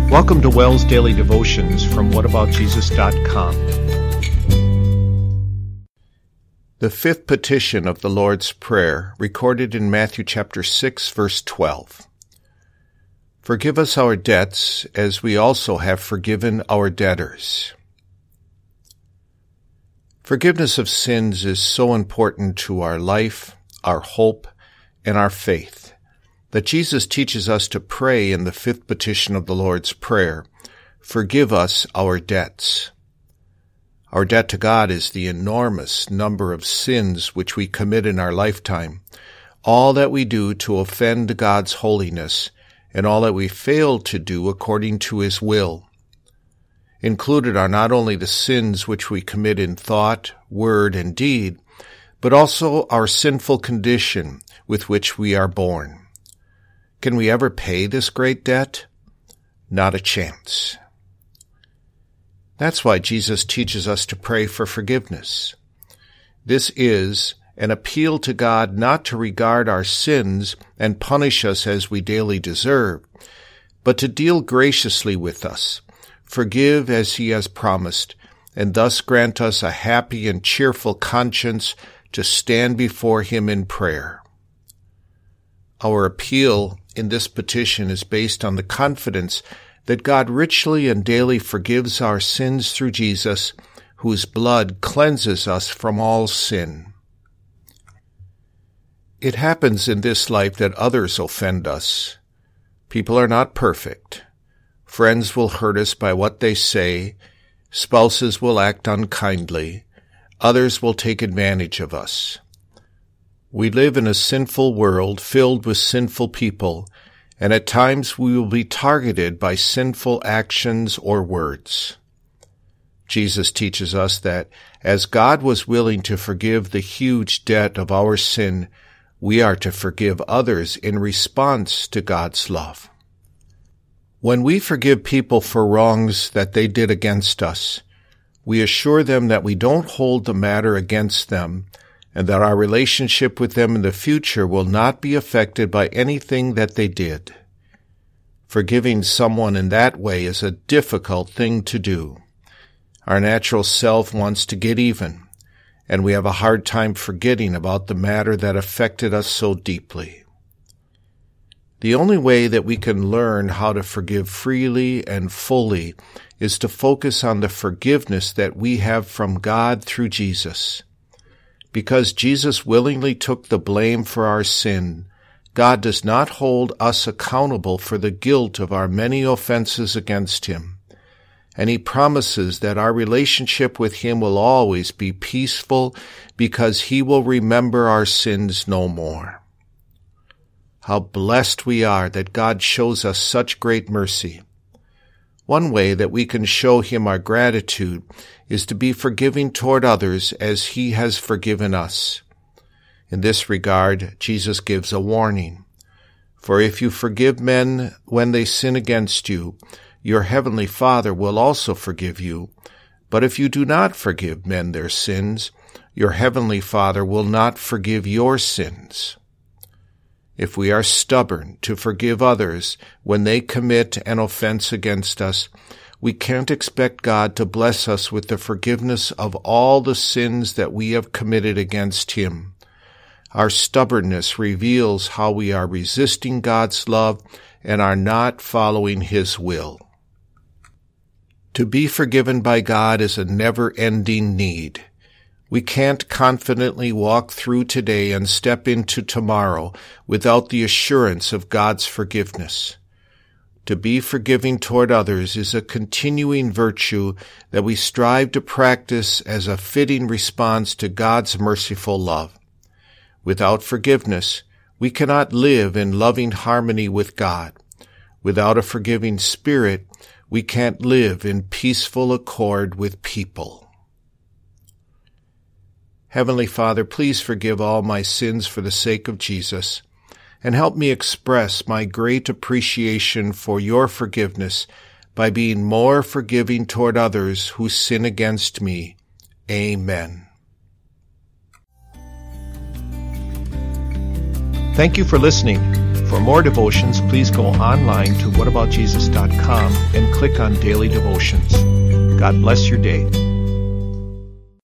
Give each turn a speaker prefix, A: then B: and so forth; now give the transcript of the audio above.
A: Welcome to WELS Daily Devotions from whataboutjesus.com. The fifth petition of the Lord's Prayer, recorded in Matthew chapter 6, verse 12. Forgive us our debts, as we also have forgiven our debtors. Forgiveness of sins is so important to our life, our hope, and our faith, that Jesus teaches us to pray in the fifth petition of the Lord's Prayer, forgive us our debts. Our debt to God is the enormous number of sins which we commit in our lifetime, all that we do to offend God's holiness, and all that we fail to do according to His will. Included are not only the sins which we commit in thought, word, and deed, but also our sinful condition with which we are born. Can we ever pay this great debt? Not a chance. That's why Jesus teaches us to pray for forgiveness. This is an appeal to God not to regard our sins and punish us as we daily deserve, but to deal graciously with us, forgive as He has promised, and thus grant us a happy and cheerful conscience to stand before Him in prayer. Our appeal in this petition is based on the confidence that God richly and daily forgives our sins through Jesus, whose blood cleanses us from all sin. It happens in this life that others offend us. People are not perfect. Friends will hurt us by what they say. Spouses will act unkindly. Others will take advantage of us. We live in a sinful world filled with sinful people, and at times we will be targeted by sinful actions or words. Jesus teaches us that as God was willing to forgive the huge debt of our sin, we are to forgive others in response to God's love. When we forgive people for wrongs that they did against us, we assure them that we don't hold the matter against them, and that our relationship with them in the future will not be affected by anything that they did. Forgiving someone in that way is a difficult thing to do. Our natural self wants to get even, and we have a hard time forgetting about the matter that affected us so deeply. The only way that we can learn how to forgive freely and fully is to focus on the forgiveness that we have from God through Jesus. Because Jesus willingly took the blame for our sin, God does not hold us accountable for the guilt of our many offenses against Him. And He promises that our relationship with Him will always be peaceful because He will remember our sins no more. How blessed we are that God shows us such great mercy. One way that we can show Him our gratitude is to be forgiving toward others as He has forgiven us. In this regard, Jesus gives a warning. For if you forgive men when they sin against you, your heavenly Father will also forgive you. But if you do not forgive men their sins, your heavenly Father will not forgive your sins. If we are stubborn to forgive others when they commit an offense against us, we can't expect God to bless us with the forgiveness of all the sins that we have committed against Him. Our stubbornness reveals how we are resisting God's love and are not following His will. To be forgiven by God is a never-ending need. We can't confidently walk through today and step into tomorrow without the assurance of God's forgiveness. To be forgiving toward others is a continuing virtue that we strive to practice as a fitting response to God's merciful love. Without forgiveness, we cannot live in loving harmony with God. Without a forgiving spirit, we can't live in peaceful accord with people. Heavenly Father, please forgive all my sins for the sake of Jesus, and help me express my great appreciation for your forgiveness by being more forgiving toward others who sin against me. Amen. Thank you for listening. For more devotions, please go online to whataboutjesus.com and click on Daily Devotions. God bless your day.